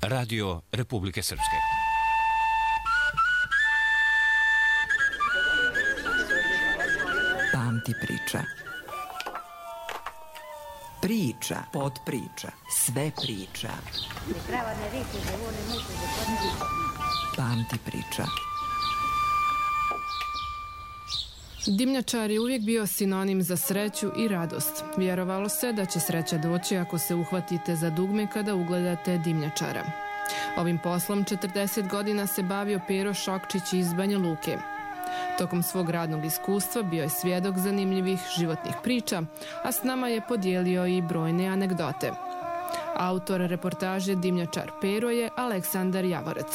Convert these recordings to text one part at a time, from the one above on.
Radio Republike Srpske. Pamti priča. Priča, podpriča, sve priča. Pamti priča. Dimnjačar je uvijek bio sinonim za sreću i radost. Vjerovalo se da će sreća doći ako se uhvatite za dugme kada ugledate dimnjačara. Ovim poslom 40 godina se bavio Pero Šokčić iz Banja Luke. Tokom svog radnog iskustva bio je svjedok zanimljivih životnih priča, a s nama je podijelio i brojne anegdote. Autor reportaže Dimnjačar Pero je Aleksandar Javorec.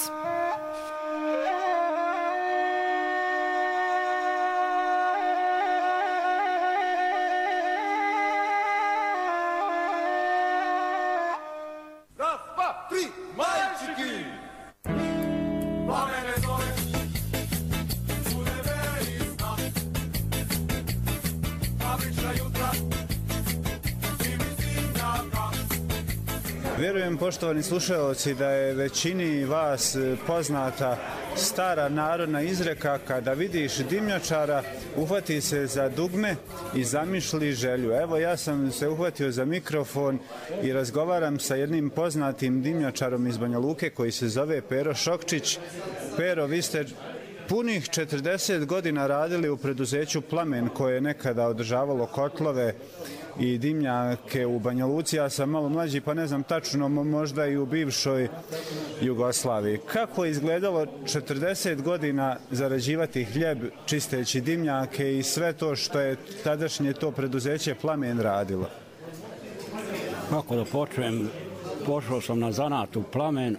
Vjerujem, poštovani slušalci, da je većini vas poznata stara narodna izreka: kada vidiš dimnjačara, uhvati se za dugme i zamišli želju. Evo, ja sam se uhvatio za mikrofon i razgovaram sa jednim poznatim dimnjačarom iz Banja Luke koji se zove Pero Šokčić. Pero, vi ste punih 40 godina radili u preduzeću Plamen koje je nekada održavalo kotlove i dimnjake u Banja Luci. Ja sam malo mlađi pa ne znam tačno, možda i u bivšoj Jugoslaviji. Kako je izgledalo 40 godina zarađivati hljeb čisteći dimnjake i sve to što je tadašnje to preduzeće Plamen radilo? Kako da počnem, pošao sam na zanat u Plamen.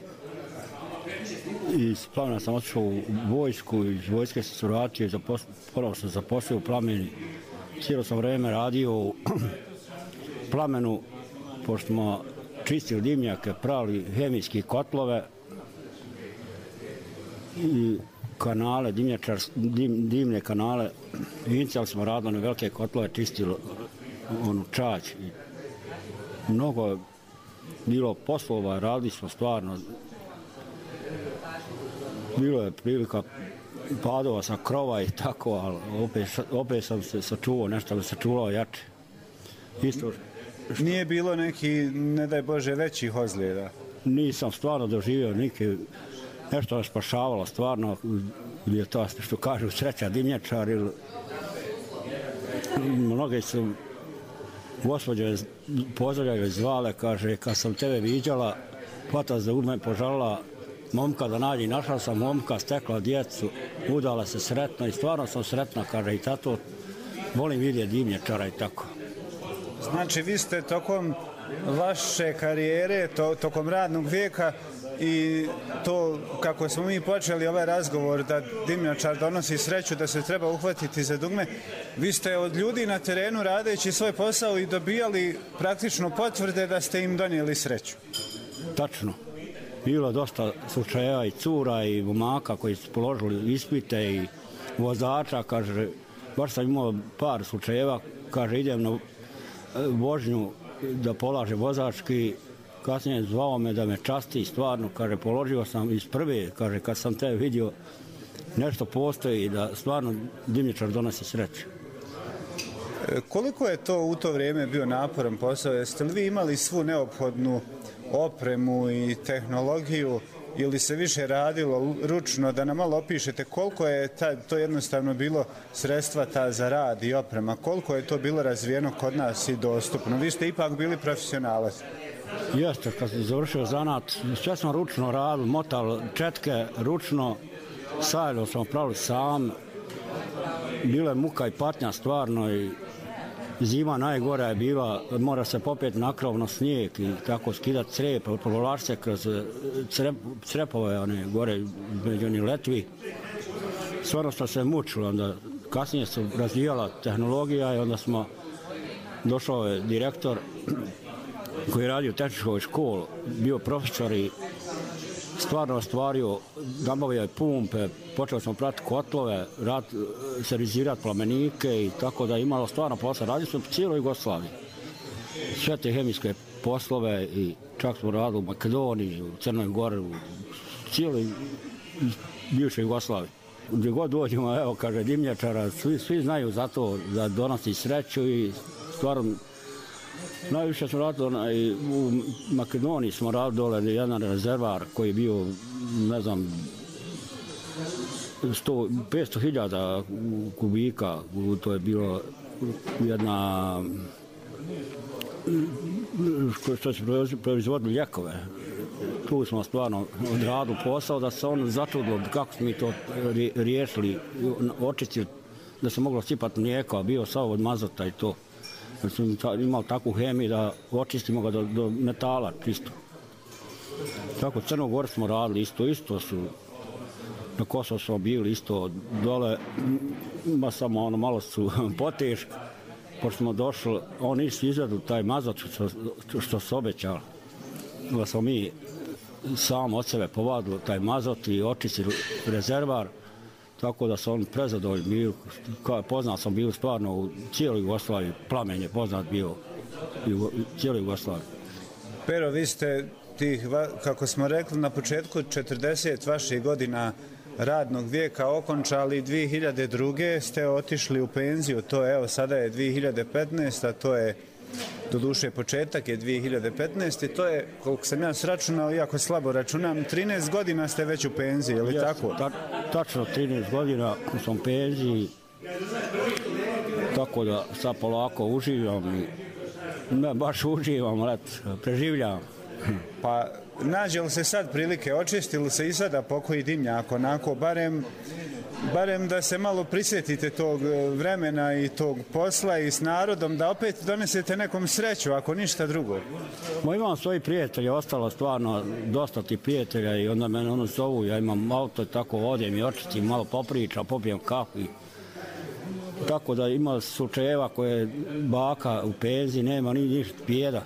Iz Plamena sam otišao u vojsku, iz vojske sam se vratio, ponovo sam zaposlio u Plameni. Cijelo sam vreme radio u Plamenu, pošto smo čistili dimnjake, prali hemijski kotlove i kanale, dimne kanale. Inicijalno smo radili na velike kotlove, čistili onu čać. Mnogo je bilo poslova, radili smo stvarno. Bilo je prilika padova sa krova i tako, ali opet sam se sačuvao, nešto me sačuvao jače. Isto. Nije bilo neki, ne daj Bože, većih ozljeda? Nisam stvarno doživio nešto me spašavalo, stvarno, je to što kažu sreća dimnjačar. Mnoge su gospođe pozdravljaju zvale, kaže, kad sam tebe viđala, hvata za me požalila momka da nađe. Našla sam momka, stekla djecu, udala se sretno i stvarno sam sretna, kaže, i tato, volim vidjeti dimnjačara i tako. Znači, vi ste tokom vaše karijere, tokom radnog vijeka i to kako smo mi počeli ovaj razgovor da dimnjačar donosi sreću, da se treba uhvatiti za dugme, vi ste od ljudi na terenu radeći svoj posao i dobijali praktično potvrde da ste im donijeli sreću. Tačno. Bilo dosta slučajeva i cura i momaka koji su položili ispite i vozača, kaže, baš sam imao par slučajeva, kaže, idem na vožnju da polaže vozački, kasnije zvao me da me časti, stvarno, kaže, položio sam iz prve, kaže, kad sam te vidio, nešto postoji i da stvarno dimnjačar donosi sreću. Koliko je to u to vrijeme bio naporan posao? Jeste li vi imali svu neophodnu opremu i tehnologiju ili se više radilo ručno? Da nam malo opišete koliko je to jednostavno bilo sredstva ta za rad i oprema, koliko je to bilo razvijeno kod nas i dostupno? Vi ste ipak bili profesionalac. Jeste, kad sam završio zanat, sve smo ručno radili, motali četke ručno, sajlo smo pravili sam, bila je muka i patnja stvarno i zima najgora je bila, mora se popeti na krov na snijeg i tako skidati crep, provlači se kroz crepove, one gore među onih letvi. Stvarno smo se mučili, onda kasnije se razvijala tehnologija i onda došao je direktor koji je radio u tehničkoj školi, bio profesor i stvarno ostvario, nabavio je pumpe, počeli smo pratiti kotlove, servisirati plamenike i tako da je imalo stvarno posla. Radili smo u cijeloj Jugoslaviji. sve te hemijske poslove i čak smo radili u Makedoniji, u Crnoj Gori, u cijeloj bivšoj Jugoslaviji. Gdje god dođemo, evo, kaže, dimnjačara, svi znaju za to da donosi sreću i stvarno najviše smo radili u Makedoniji, smo radili dole jedan rezervar koji je bio, ne znam, 500.000 kubika, to je bilo jedna što se proizvodili ljekove. Tu smo stvarno odradili posao da se on začudilo kako smo mi to riješili, očistili da se moglo sipati mlijeko, a bio sav od mazota i to. Da smo imali takvu hemiju da očistimo ga do metala čisto. Tako, Crnu Goru smo radili isto su, na Kosovo smo bili isto dole, samo ono malo su poteški. Pošto smo došli, oni nisu izvedu taj mazot što su obećali. Da smo mi sam od sebe povadili taj mazot i očistili rezervar, tako da su oni prezadovoljni bili. Poznat sam bio stvarno u cijeloj Jugoslaviji, Plamen je poznat bio u cijeloj Jugoslaviji. Pero, vi ste tih, kako smo rekli na početku, 40 vaših godina radnog vijeka okončali, 2002. ste otišli u penziju, to evo sada je 2015. a to je doduše početak je 2015. i to je, koliko sam ja sračunao, iako slabo računam, 13 godina ste već u penziji, je li tako? Tačno 13 godina sam u penziji, tako da sad polako uživam i ne baš uživam, preživljavam. Pa nađe li se sad prilike, očisti li se i sada pokoji dimnjak, onako barem da se malo prisjetite tog vremena i tog posla i s narodom, da opet donesete nekom sreću, ako ništa drugo? Imam svoji prijatelji, ostalo stvarno dosta ti prijatelja i onda mene zovu, ja imam auto i tako odem i očistim, malo popričam, popijem kafu. Tako da ima slučajeva koje baka u penziji, nema ni ništa bijeda.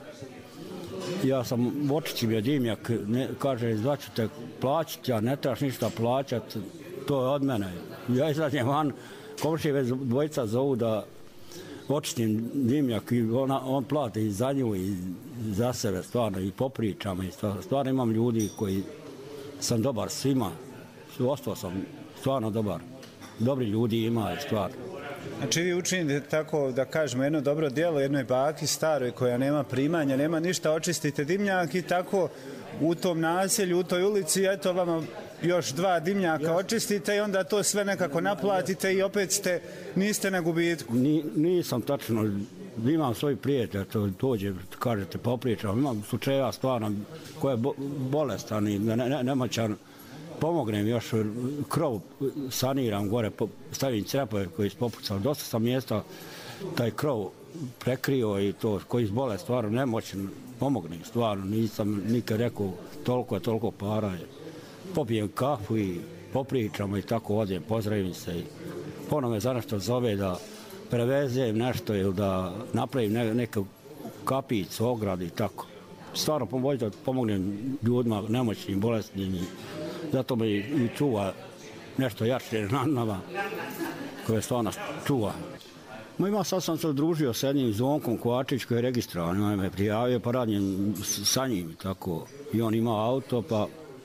Ja sam očistio dimnjak, kaže, zvaću te plaćati, ja ne trebaš ništa plaćati, to je od mene. Ja izađem van, komšije već dvojica zovu da očistim dimnjak i on plati za nju i za sebe stvarno i popričam. I stvarno imam ljudi koji sam dobar svima, ostao sam stvarno dobar. Dobri ljudi ima stvarno. Znači vi učinite tako, da kažemo, jedno dobro djelo jednoj baki staroj koja nema primanja, nema ništa, očistite dimnjak i tako u tom naselju, u toj ulici, eto vama još 2 dimnjaka očistite i onda to sve nekako naplatite i opet niste na gubitku. Nisam tačno, imam svoj prijatelj, to dođe, kažete, popričam, imam slučajeva stvarno koja je bolestan i nemoćan, pomognem još, krov saniram gore, stavim crepove koji su popucali, dosta sam mjesta taj krov prekrio i to, koji izbole stvarno nemoćan, pomognem stvarno, nisam nikad rekao toliko para. Popijem kafu i popričamo i tako odem, pozdravim se i ponovno me za nešto zove da prevezem nešto ili da napravim neku kapicu, ogradu i tako. Stvarno pomognem ljudima, nemoćnim, bolesnim i zato me i čuva nešto jače na nama koje stvarno čuva. Sad sam se družio s jednim Zvonkom Kovačić koji je registrovan, on me prijavio pa radim sa njim tako i on ima auto pa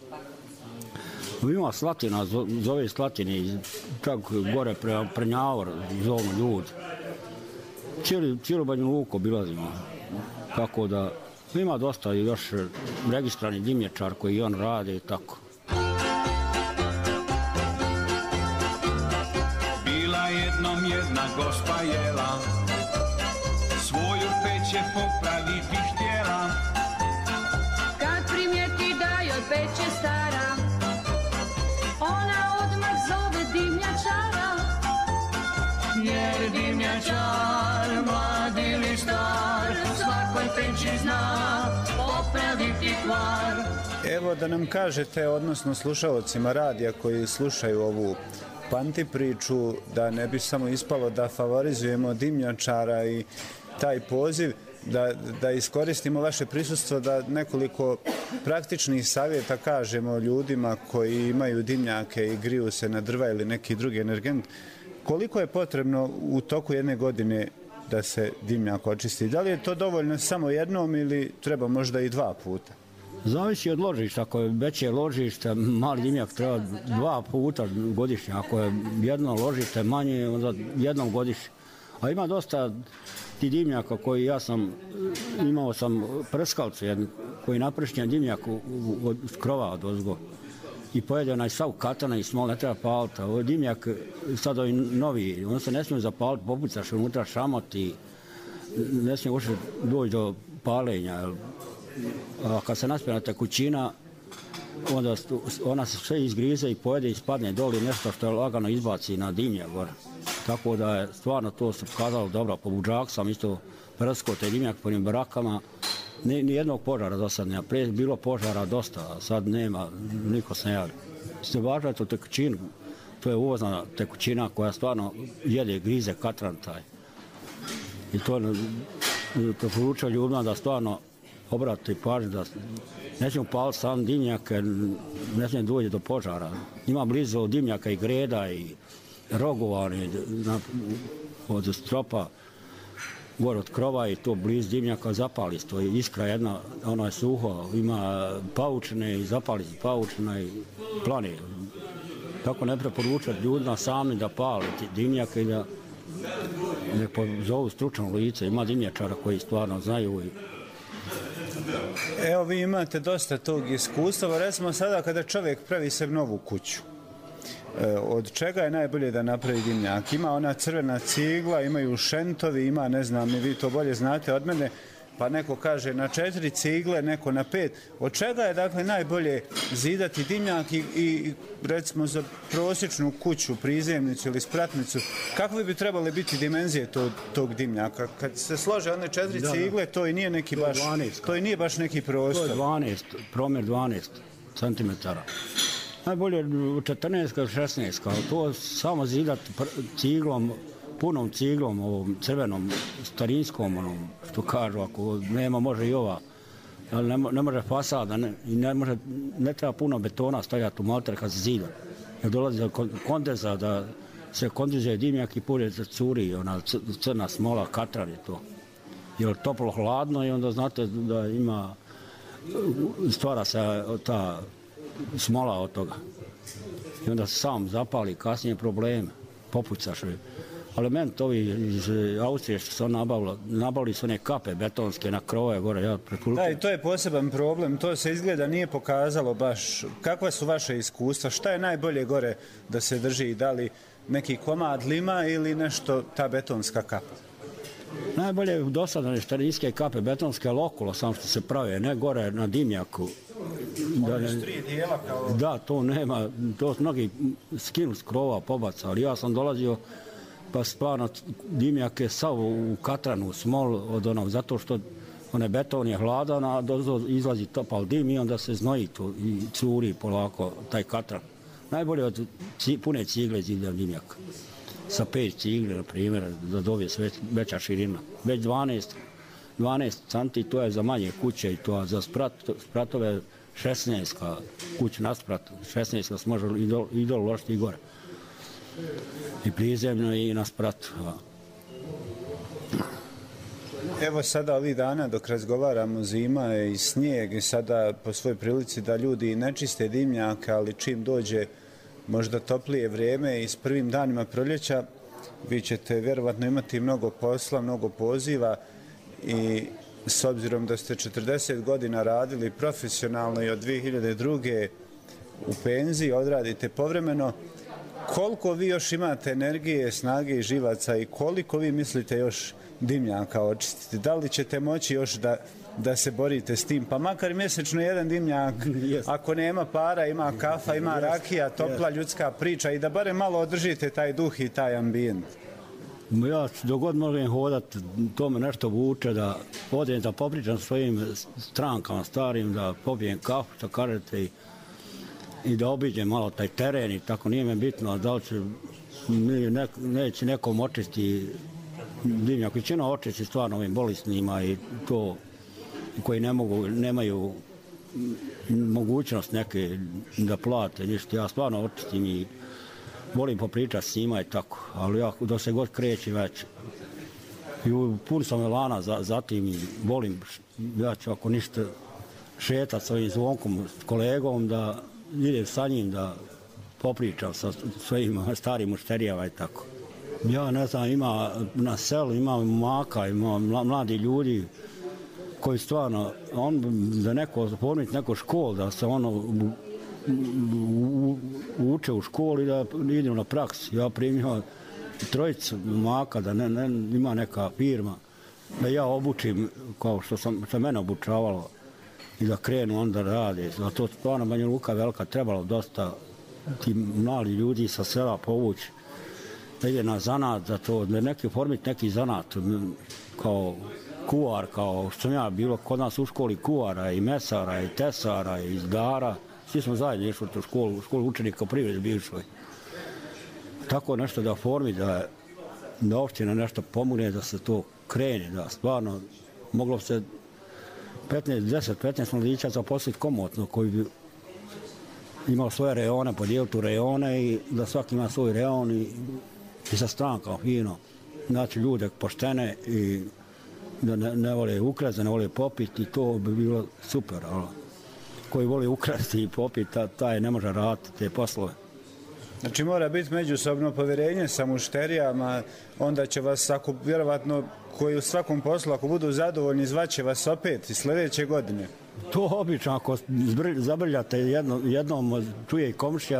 ima Slatina, zove Slatini, čak gore Prnjavor zovu ljudi. Cijelu Banju Luku obilazimo, tako da ima dosta još registrani dimnjačar koji on rade i tako. Bila jednom jedna gospa jela, svoju peć je popraviti htjela. Kad primijeti da joj peć je stara, ona odmah zove dimnjačara. Jer dimnjačar, mlad ili star, svakoj peći zna popraviti kvar. Evo da nam kažete, odnosno slušalcima radija koji slušaju ovu Panti priču, da ne bi samo ispalo da favorizujemo dimnjačara i taj poziv, da iskoristimo vaše prisustvo, da nekoliko praktičnih savjeta kažemo ljudima koji imaju dimnjake i griju se na drva ili neki drugi energent. Koliko je potrebno u toku jedne godine da se dimnjak očisti. Da li je to dovoljno samo jednom ili treba možda i 2 puta? Zavisi od ložišta. Ako je veće ložište, mali dimnjak treba 2 puta godišnje. Ako je jedno ložište manje, onda jednom godišnje. A ima dosta ti dimnjaka koji imao sam prskavcu jednu, koji napršnja dimnjak od krova od ozgo. I pojede onaj sav katana i smol, ne treba paliti. Ovo je dimnjak, sad ovi novi, on se ne smije zapaliti, popucaš unutra šamot i ne smije uopšte doći do palenja. A kad se naspjena tekućina, onda ona se sve izgrize i pojede i spadne doli nešto što je lagano izbaci na dimnjak gore. Tako da je stvarno to se pokazalo dobro. Po buđaku sam isto prskao te dimnjak po njim barakama. Nijednog požara do sad nema. Prije bilo požara dosta, a sad nema, niko se ne javi. Ste važno je to tekućinu. To je uvozna tekućina koja stvarno jede, grize katran taj. I to preporučujem ljudima da stvarno obrate pažnju da ne smijemo paliti sam dimnjak, ne smijemo doći do požara. Ima blizu dimnjaka i greda i rogova od stropa, gore od krova i to blizu dimnjaka zapali se. To je iskra jedna, ono je suho, ima paučine i zapali se paučina i plane. Tako ne preporučati ljudima sami da pali dimnjaka i da ne pozovu stručno lice. Ima dimnjačara koji stvarno znaju. Evo, vi imate dosta tog iskustva. Recimo sada kada čovjek pravi se novu kuću, od čega je najbolje da napravi dimnjak? Ima ona crvena cigla, imaju šentovi, ima, ne znam, vi to bolje znate od mene, pa neko kaže na 4 cigle, neko na 5. Od čega je dakle najbolje zidati dimnjak i recimo za prosječnu kuću, prizemnicu ili spratnicu, kakve bi trebale biti dimenzije tog dimnjaka? Kad se slože one 4 cigle, to i nije neki baš, to i nije baš neki prostor. To je promjer 12 cm. Najbolje 14 16, kao to samo zidati ciglom, punom ciglom, ovom crvenom, starinskom, onom, što kažu, ako nema, može i ova, ali ne može fasada, ne treba puno betona stavljati u malter kad se zida. Jer dolazi do kondeza, da se kondizuje dimnjak i pulje se curi, ona crna smola, katran je to. Jer toplo hladno i onda znate da ima, stvara se ta smola od toga. I onda se sam zapali, kasnije probleme, popucaš. Element ovi iz Austrije što su nabavili su one kape betonske na krove gore, ja preporučujem. Da, i to je poseban problem, to se izgleda nije pokazalo baš. Kakva su vaše iskustva? Šta je najbolje gore da se drži? Da li neki komad lima ili nešto ta betonska kapa? Najbolje dosadne starinske kape betonske okolo, samo što se prave, ne gore na dimnjaku. Da, to nema, to mnogi skinu s krova pobaca, ali ja sam dolazio pa stvarno dimnjak je sav u katranu, smol od onog, zato što onaj beton je hladan, a izlazi topal dim i onda se znoji to i curi polako taj katran. Najbolje od pune cigle zida dimnjak. Sa 5 cigle, na primjer, da dobije sve veća širina. Već 12 cm, to je za manje kuće i to za spratove 16 kuć nasprat, 16 se može i ložiti i gore. I prizemno i na spratu. Evo sada ovih dana dok razgovaramo, zima je i snijeg i sada po svojoj prilici da ljudi ne čiste dimnjake, ali čim dođe možda toplije vrijeme i s prvim danima proljeća vi ćete vjerovatno imati mnogo posla, mnogo poziva i s obzirom da ste 40 godina radili profesionalno i od 2002. u penziji odradite povremeno, koliko vi još imate energije, snage i živaca i koliko vi mislite još dimnjaka očistiti? Da li ćete moći još da se borite s tim? Pa makar mjesečno jedan dimnjak, ako nema para, ima kafa, ima rakija, topla ljudska priča i da barem malo održite taj duh i taj ambijent. Ja dogod možem hodati, to me nešto vuče da odem da popričam svojim strankama starim, da popijem kafu, što kažete, i da obiđem malo taj teren i tako, nije me bitno da li će neće nekom očisti dimnjak. Većina očisti stvarno ovim bolesnima i to koji nemaju mogućnost neke da plate ništa. Ja stvarno očistim i volim popričati s njima i tako, ali ja dok se god kreće već I pun sam elana zatim i volim, ja ću ako ništa šetat sa ovim Zvonkom, s kolegom, da idem sa njim, da popričam sa svojim starim mušterijama i tako. Ja ne znam, ima na selu, ima maka, ima mladi ljudi koji stvarno, da neko formiti neku školu, da se uče u školi i da idu na praksi. Ja primio trojicu maka, da ima neka firma, da ja obučim kao što mene obučavalo i da krenu onda rade. A to stvarno Banja Luka velika, trebalo dosta ti mladi ljudi sa sela povući da ide na zanat za to, da formiti neki zanat kao kuvar, kao što sam ja bilo kod nas u školi kuvara i mesara i tesara i izdara. Svi smo zajedno išli u školu učenika u privredi bivšoj. Tako nešto da formi, da opština nešto pomogne, da se to krene, da stvarno moglo se 10-15 mladića zaposliti komotno koji bi imao svoje reone, podijeliti u reone i da svaki ima svoj reon i sa strankama fino. Znači ljude poštene i da ne vole ukrasti, ne vole popiti, to bi bilo super. Koji voli ukrasti i popiti, taj ne može raditi te poslove. Znači mora biti međusobno povjerenje sa mušterijama, onda će vas, ako vjerovatno koji u svakom poslu, ako budu zadovoljni, zvaće vas opet i sljedeće godine. To obično, ako zabrljate jednom, čuje i komšija,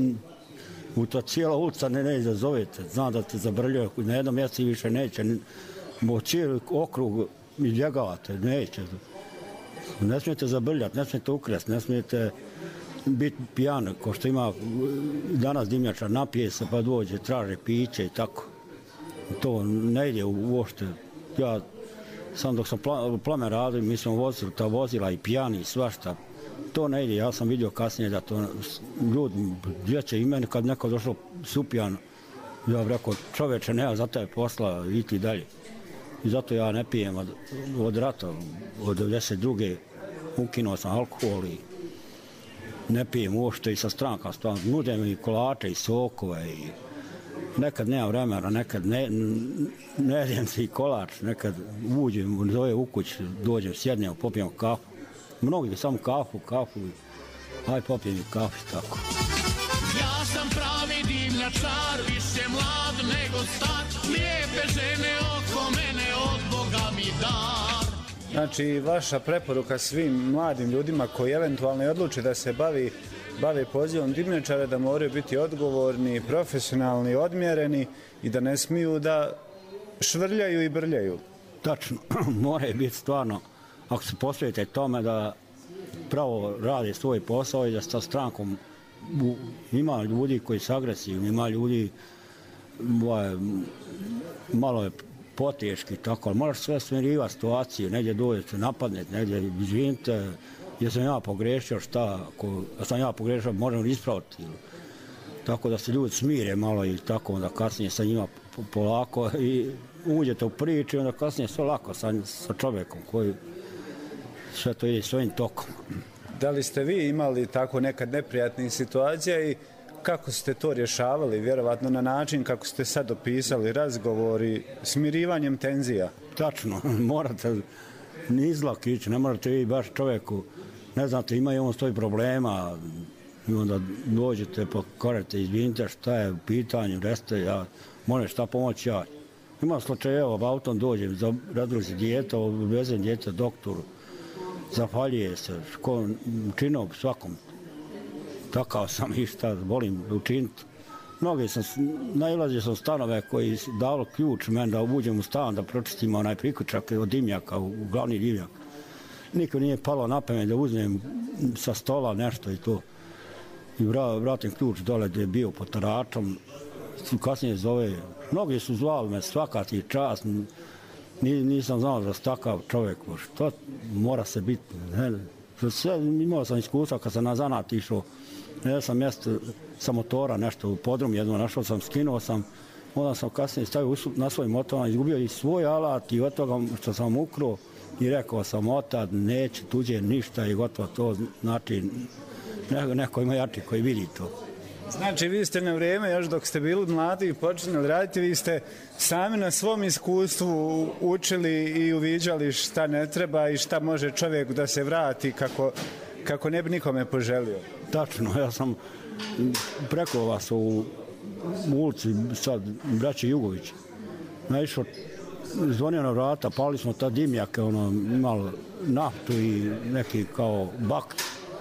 u to cijela ulica ne izazovete, zna da te zabrljaju, na jednom mjestu više neće, cijeli okrug izbjegavate, neće. Ne smijete zabrljati, ne smijete ukrasti, ne smijete biti pijan, ko što ima danas dimnjačar, napije se pa dođe, traže piće i tako. To ne ide uopšte. Ja sam dok sam Plamen radio, mi smo vozili ta vozila i pijani i svašta. To ne ide, ja sam vidio kasnije da to ljudi, djeće i meni kad neko došao supijan, ja bih rekao, čoveče, nema za taj posla, iti dalje. I zato ja ne pijem od rata, od 92. ukinuo sam alkohol i ne pijem uopšte i sa stranka. Nude mi kolače i sokove i nekad nema vremena, nekad ne jedem se i kolač, nekad uđem, zove u kuć, dođem, sjednem, popijem kafu. Mnogi samo kafu, aj popijem i kafu i tako. Ja sam pravi dimnjačar, više mlad nego star, lijepe žene oko mene od Boga mi dar. Znači, vaša preporuka svim mladim ljudima koji eventualno odluče da se bave pozivom dimnjačara, da moraju biti odgovorni, profesionalni, odmjereni i da ne smiju da švrljaju i brljaju. Tačno, moraju biti stvarno, ako se posvetite tome da pravo rade svoj posao i da sa strankom ima ljudi koji su agresivni, ima ljudi malo je poteški, tako, ali moraš sve smirivati situaciju, negdje dođete napadnete, negdje izvinite, jer sam ja pogrešio, ako sam ja pogrešio, možemo ispraviti. Tako da se ljudi smire malo i tako, onda kasnije sa njima polako i uđete u priču i onda kasnije sve lako sa čovjekom koji sve to ide svojim tokom. Da li ste vi imali tako nekad neprijatnih situacija i kako ste to rješavali, vjerovatno na način kako ste sad opisali, razgovori, smirivanjem tenzija? Tačno, morate nizlak ići, ne morate vi baš čovjeku, ne znate, ima i on svoj problema i onda dođete, pokorete, izvinite šta je u pitanju, reste, ja moram šta pomoći ja. Ima slučajeva, autom dođem, razruzi dijete, vezem dijete doktoru, zapaljuje se, činom svakom. Takav sam i šta volim učiniti. Nailazio sam stanove koji dalo ključ meni da uđem u stan, da pročistim onaj priključak od dimnjaka, u glavni dimnjak. Niko nije palo na pamet da uzmem sa stola nešto i to. I vratim ključ dole gdje je bio pod taračom. Kasnije zove, mnogi su zvali me, svaka ti čast. Nisam znao da takav čovjek, što mora se biti. Imao sam iskustva kad sam na zanat išao. Ja sam mjesto sa motora nešto u podrum jedno našao sam, skinuo sam, onda sam kasnije stavio na svoj motor, izgubio i svoj alat i od toga što sam ukrao i rekao sam otad, neće tuđe ništa i gotovo to, znači neko ima jači koji vidi to. Znači, vi ste na vrijeme, još dok ste bili mladi i počinjali raditi, vi ste sami na svom iskustvu učili i uviđali šta ne treba i šta može čovjek da se vrati kako ne bi nikome poželio. Tačno, ja sam preko vas u ulici, sad, braće Jugović, naišao, zvonio na vrata, pali smo ta dimnjake, imali naftu i neki kao bak,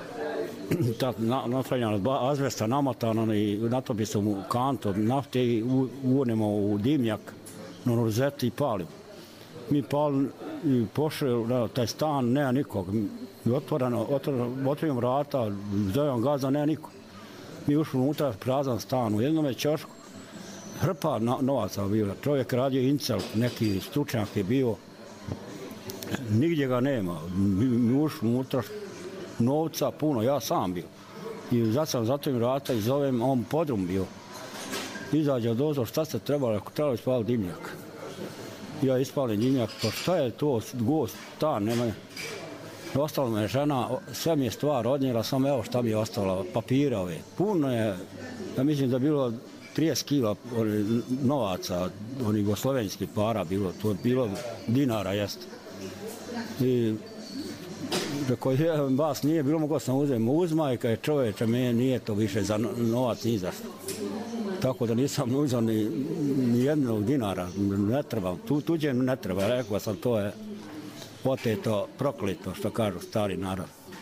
napravljena azbesta namotana i natopi se u kantu nafte i uvonimo u dimnjak na rozeti i palimo. Mi palimo i pošli na taj stan, nema nikog. Otvorimo vrata, zovem gaza, nema nikog. Mi ušli unutra, prazan stan, u jednom je ćošku, hrpa novaca bila. Čovjek radio incel, neki stručnjak je bio, nigdje ga nema. Mi ušli unutra, novca puno, ja sam bio. I zato im vrata i zovem, on podrum bio. Izađe od ozor, šta ste trebali, ako trebali ispali dimnjak. Ja ispalim dimnjak, pa šta je to, gost, stan, nema. Ostala me žena, sve mi je stvar odnijela, samo evo šta mi je ostalo, papire ove. Puno je, ja mislim da je bilo 30 kila novaca, onih jugoslovenskih para bilo, to je bilo dinara, jeste. I rekao je, vas nije bilo, mogo sam uzmaj, kaj čovječe, meni nije to više za novac ni za što. Tako da nisam uzao ni jednog dinara, ne treba, tuđe ne treba, rekao sam, to je oteto, proklito, što kažu stari narod.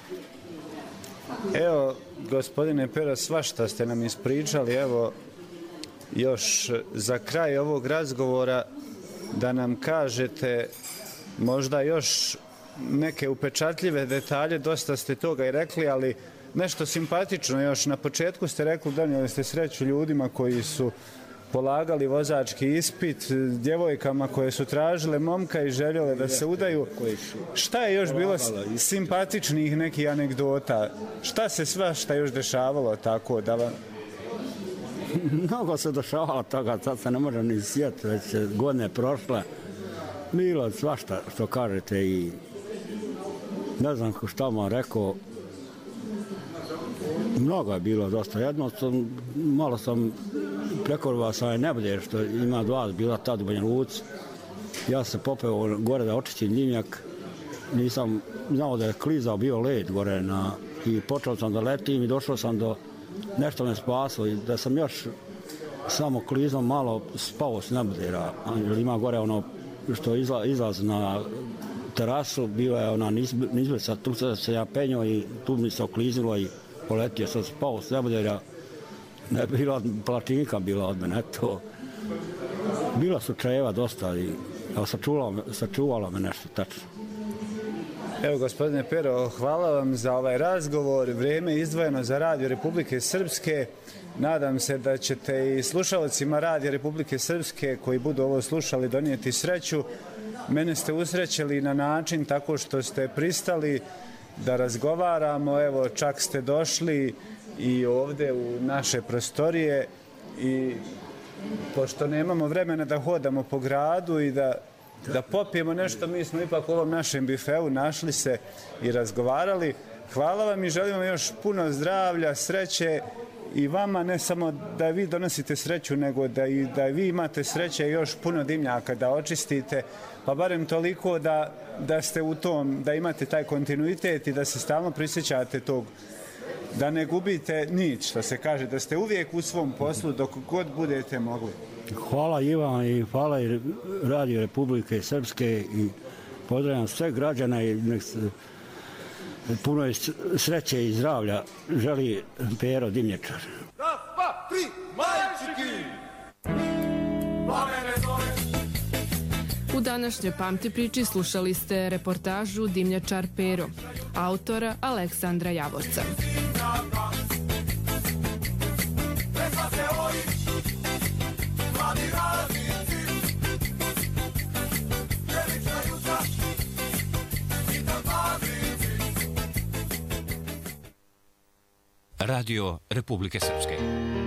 Evo, gospodine Pero, svašta ste nam ispričali, evo, još za kraj ovog razgovora da nam kažete možda još neke upečatljive detalje, dosta ste toga i rekli, ali nešto simpatično još. Na početku ste rekli, donijeli ste sreću ljudima koji su polagali vozački ispit, djevojkama koje su tražile momka i željele da se udaju. Šta je još bilo simpatičnih nekih anegdota? Šta se svašta još dešavalo tako da vam... Mnogo se dešavalo toga, sad se ne možem ni sjetiti, već godine prošle. Bilo svašta što kažete i ne znam šta vam rekao. Mnogo je bilo dosta. Jedno malo sam prekorvao sam Nebodjer što ima dva, bila tad u Banja Luci. Ja sam popeo gore da očistim dimnjak. Nisam znao da je klizao bio led gore i počeo sam da letim i došao sam do nešto me spaslo i da sam još samo klizao malo spao s Nebodjera. Ima gore ono što izlaz na terasu, bila je ona nizblica, tu se ja penjao i tu mi se oklizilo i poletio sam spao s Nebodjera. Ne bila platinka bila od mene, to. Bila su čajeva dosta i sačuvalo me nešto tačno. Evo, gospodine Pero, hvala vam za ovaj razgovor. Vrijeme je izdvojeno za Radio Republike Srpske. Nadam se da ćete i slušalcima Radio Republike Srpske koji budu ovo slušali donijeti sreću. Mene ste usrećili na način tako što ste pristali da razgovaramo. Evo, čak ste došli i ovdje u naše prostorije i pošto nemamo vremena da hodamo po gradu i da popijemo nešto, mi smo ipak u ovom našem bifeu našli se i razgovarali. Hvala vam i želim vam još puno zdravlja, sreće i vama, ne samo da vi donosite sreću, nego da vi imate sreće i još puno dimnjaka da očistite, pa barem toliko da ste u tom, da imate taj kontinuitet i da se stalno prisjećate tog, da ne gubite nič, što se kaže, da ste uvijek u svom poslu dok god budete mogli. Hvala i vam i hvala i Radio Republike Srpske i pozdravljam sve građane i nek puno sreće i zdravlja želi Pero Dimnjačar. Raz, dva, tri, majčiki! U današnjoj Pamti priči slušali ste reportažu Dimnjačar Pero, autora Aleksandra Javorca. Radio Republike Srpske.